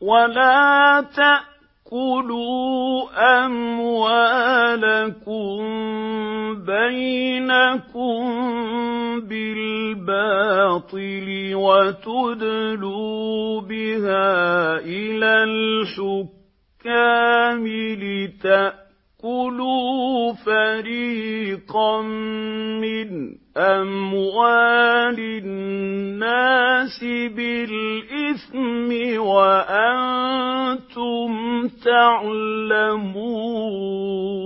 ولا تأكلوا أموالكم بينكم بالباطل وتدلوا بها إلى الحكام لتأكلوا فريقا من أموال الناس بالإثم وأنتم تعلمون.